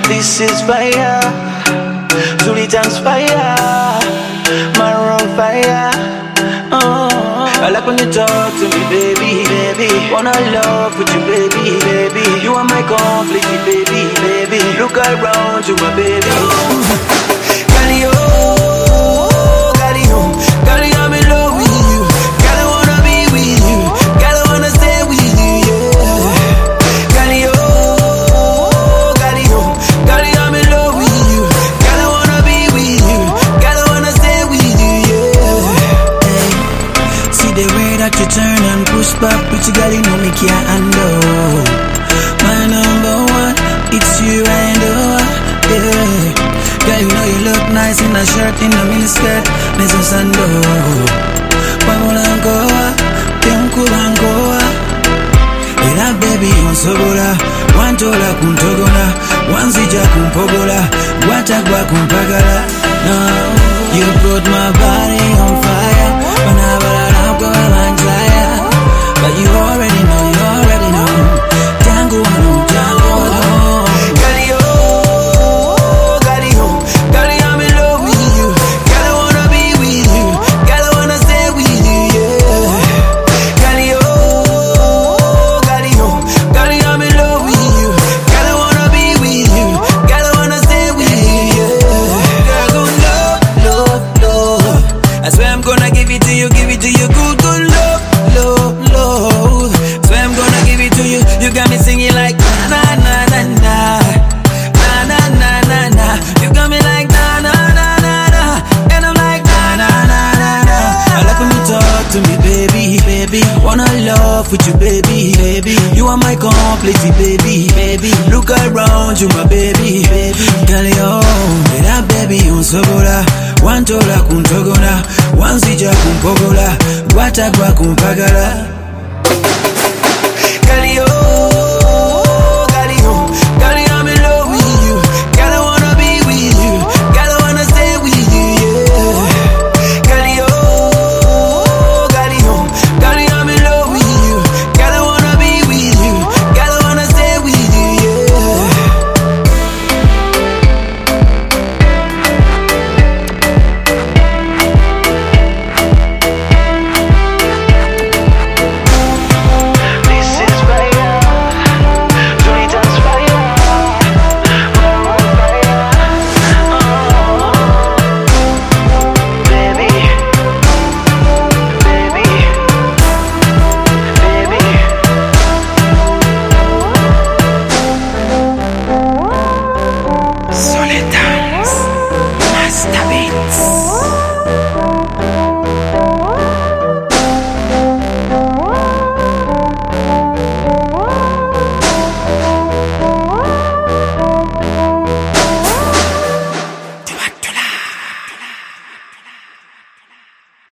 This is fire, Zulitans fire, Maroon fire. I like when you talk to me, baby, baby. Wanna love with you, baby, baby. You are my conflict, baby, baby. Look around you, my baby. Girl, I'm in love with you. Girl, I wanna be with you. Girl, I wanna stay with you, yeah. Girl, I'm in love with you. Girl, I wanna be with you. Girl, I wanna stay with you, yeah. Hey, see the way that you turn and push back, pretty girl, you know me can't handle. My number one, it's you and yeah. Girl, you know you look nice in a shirt, in a miniskirt, Nezo Sando. Pamulangoa, Piankulangoa. Ela baby on sobola, wantola kuntogola, wanzija kumpogola, watagwa kumpagala. No, you put my body on fire, whenever I go and fire. But you already know, Django no, Django no. With you, baby, baby. You are my complete, baby, baby. Look around you, my baby, baby. Girl, yo, that baby on sobola, wantola kuntogona, wanzija kumpogola, watagwa kumpagala. Girl, yo. Soledad, Master Beat.